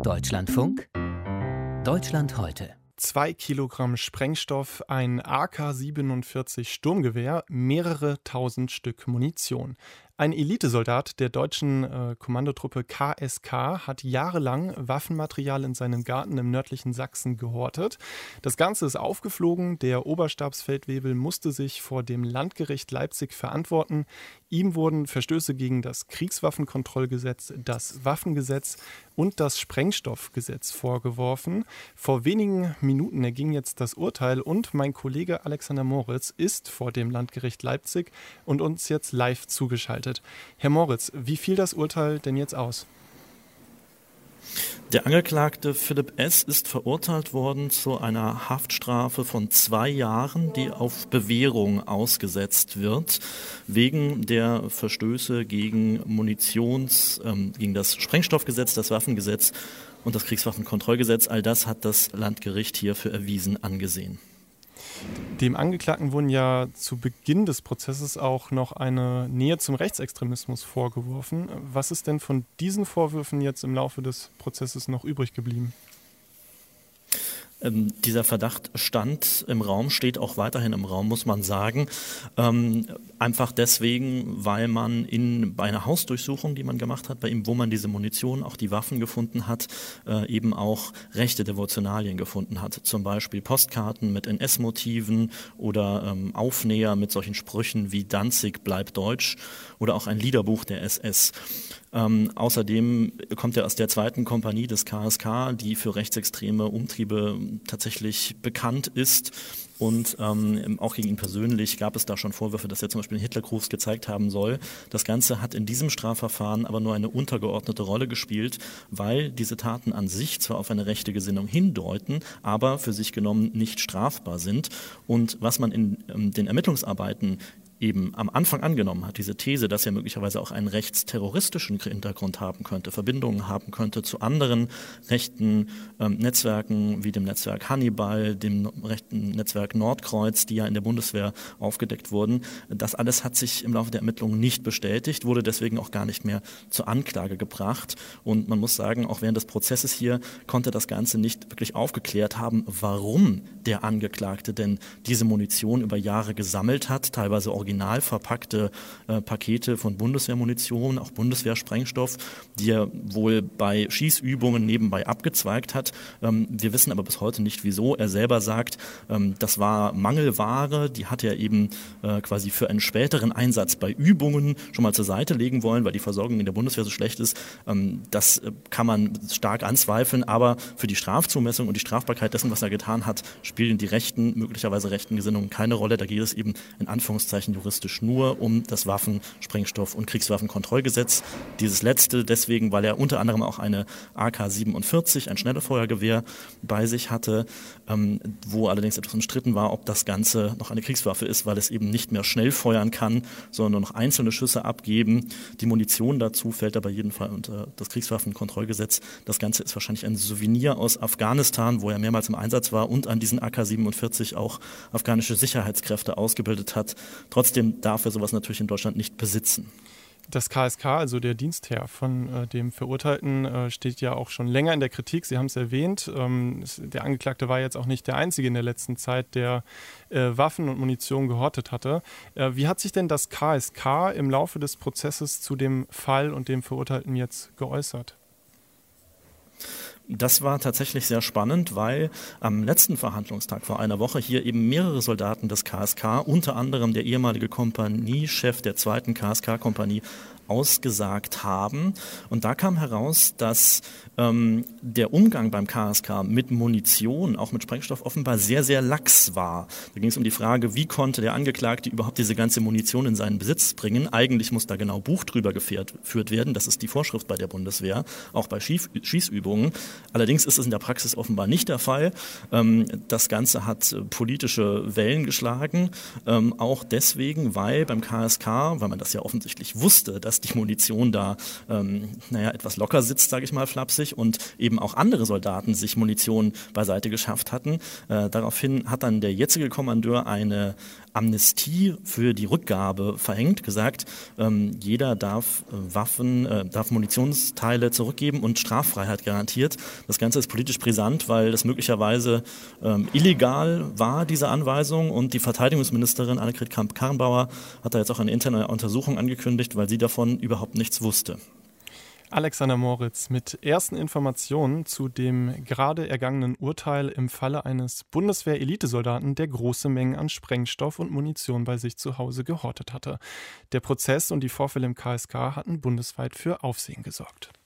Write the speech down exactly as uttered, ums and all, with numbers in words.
Deutschlandfunk Deutschland heute. Zwei Kilogramm Sprengstoff, ein A K siebenundvierzig Sturmgewehr, mehrere tausend Stück Munition. Ein Elitesoldat der deutschen äh, Kommandotruppe K S K hat jahrelang Waffenmaterial in seinem Garten im nördlichen Sachsen gehortet. Das Ganze ist aufgeflogen. Der Oberstabsfeldwebel musste sich vor dem Landgericht Leipzig verantworten. Ihm wurden Verstöße gegen das Kriegswaffenkontrollgesetz, das Waffengesetz und das Sprengstoffgesetz vorgeworfen. Vor wenigen Minuten erging jetzt das Urteil und mein Kollege Alexander Moritz ist vor dem Landgericht Leipzig und uns jetzt live zugeschaltet. Herr Moritz, wie fiel das Urteil denn jetzt aus? Der Angeklagte Philipp S. ist verurteilt worden zu einer Haftstrafe von zwei Jahren, die auf Bewährung ausgesetzt wird, wegen der Verstöße gegen Munitions, ähm, gegen das Sprengstoffgesetz, das Waffengesetz und das Kriegswaffenkontrollgesetz. All das hat das Landgericht hier für erwiesen angesehen. Dem Angeklagten wurden ja zu Beginn des Prozesses auch noch eine Nähe zum Rechtsextremismus vorgeworfen. Was ist denn von diesen Vorwürfen jetzt im Laufe des Prozesses noch übrig geblieben? Ähm, dieser Verdacht stand im Raum, steht auch weiterhin im Raum, muss man sagen. Ähm, einfach deswegen, weil man in, bei einer Hausdurchsuchung, die man gemacht hat, bei ihm, wo man diese Munition, auch die Waffen gefunden hat, äh, eben auch rechte Devotionalien gefunden hat. Zum Beispiel Postkarten mit N S-Motiven oder ähm, Aufnäher mit solchen Sprüchen wie Danzig bleibt deutsch oder auch ein Liederbuch der S S. Ähm, außerdem kommt er aus der zweiten Kompanie des K S K, die für rechtsextreme Umtriebe tatsächlich bekannt ist. Und ähm, auch gegen ihn persönlich gab es da schon Vorwürfe, dass er zum Beispiel einen Hitlergruß gezeigt haben soll. Das Ganze hat in diesem Strafverfahren aber nur eine untergeordnete Rolle gespielt, weil diese Taten an sich zwar auf eine rechte Gesinnung hindeuten, aber für sich genommen nicht strafbar sind. Und was man in ähm, den Ermittlungsarbeiten eben am Anfang angenommen hat, diese These, dass er möglicherweise auch einen rechtsterroristischen Hintergrund haben könnte, Verbindungen haben könnte zu anderen rechten ähm, Netzwerken wie dem Netzwerk Hannibal, dem rechten Netzwerk Nordkreuz, die ja in der Bundeswehr aufgedeckt wurden. Das alles hat sich im Laufe der Ermittlungen nicht bestätigt, wurde deswegen auch gar nicht mehr zur Anklage gebracht. Und man muss sagen, auch während des Prozesses hier konnte das Ganze nicht wirklich aufgeklärt haben, warum der Angeklagte denn diese Munition über Jahre gesammelt hat, teilweise original original verpackte äh, Pakete von Bundeswehrmunition, auch Bundeswehrsprengstoff, die er wohl bei Schießübungen nebenbei abgezweigt hat. Ähm, wir wissen aber bis heute nicht, wieso. Er selber sagt, ähm, das war Mangelware, die hat er eben äh, quasi für einen späteren Einsatz bei Übungen schon mal zur Seite legen wollen, weil die Versorgung in der Bundeswehr so schlecht ist. Ähm, das äh, kann man stark anzweifeln, aber für die Strafzumessung und die Strafbarkeit dessen, was er getan hat, spielen die rechten, möglicherweise rechten Gesinnungen keine Rolle. Da geht es eben in Anführungszeichen juristisch nur um das Waffen-, Sprengstoff- und Kriegswaffenkontrollgesetz. Dieses letzte deswegen, weil er unter anderem auch eine A K siebenundvierzig, ein Schnellfeuergewehr, bei sich hatte, ähm, wo allerdings etwas umstritten war, ob das Ganze noch eine Kriegswaffe ist, weil es eben nicht mehr schnell feuern kann, sondern nur noch einzelne Schüsse abgeben. Die Munition dazu fällt aber jeden Fall unter das Kriegswaffenkontrollgesetz. Das Ganze ist wahrscheinlich ein Souvenir aus Afghanistan, wo er mehrmals im Einsatz war und an diesen A K siebenundvierzig auch afghanische Sicherheitskräfte ausgebildet hat. Trotzdem darf er sowas natürlich in Deutschland nicht besitzen. Das K S K, also der Dienstherr von äh, dem Verurteilten, äh, steht ja auch schon länger in der Kritik. Sie haben es erwähnt. Ähm, der Angeklagte war jetzt auch nicht der Einzige in der letzten Zeit, der äh, Waffen und Munition gehortet hatte. Äh, wie hat sich denn das K S K im Laufe des Prozesses zu dem Fall und dem Verurteilten jetzt geäußert? Das war tatsächlich sehr spannend, weil am letzten Verhandlungstag vor einer Woche hier eben mehrere Soldaten des K S K, unter anderem der ehemalige Kompaniechef der zweiten K S K-Kompanie, ausgesagt haben. Und da kam heraus, dass ähm, der Umgang beim K S K mit Munition, auch mit Sprengstoff, offenbar sehr, sehr lax war. Da ging es um die Frage, wie konnte der Angeklagte überhaupt diese ganze Munition in seinen Besitz bringen? Eigentlich muss da genau Buch drüber geführt, geführt werden. Das ist die Vorschrift bei der Bundeswehr, auch bei Schieß, Schießübungen. Allerdings ist es in der Praxis offenbar nicht der Fall. Ähm, das Ganze hat äh, politische Wellen geschlagen, ähm, auch deswegen, weil beim K S K, weil man das ja offensichtlich wusste, dass dass die Munition da ähm, naja, etwas locker sitzt, sage ich mal flapsig, und eben auch andere Soldaten sich Munition beiseite geschafft hatten. Äh, daraufhin hat dann der jetzige Kommandeur eine Amnestie für die Rückgabe verhängt, gesagt, ähm, jeder darf äh, Waffen, äh, darf Munitionsteile zurückgeben und Straffreiheit garantiert. Das Ganze ist politisch brisant, weil das möglicherweise ähm, illegal war, diese Anweisung, und die Verteidigungsministerin Annegret Kramp-Karrenbauer hat da jetzt auch eine interne Untersuchung angekündigt, weil sie davon überhaupt nichts wusste. Alexander Moritz mit ersten Informationen zu dem gerade ergangenen Urteil im Falle eines Bundeswehr-Elitesoldaten, der große Mengen an Sprengstoff und Munition bei sich zu Hause gehortet hatte. Der Prozess und die Vorfälle im K S K hatten bundesweit für Aufsehen gesorgt.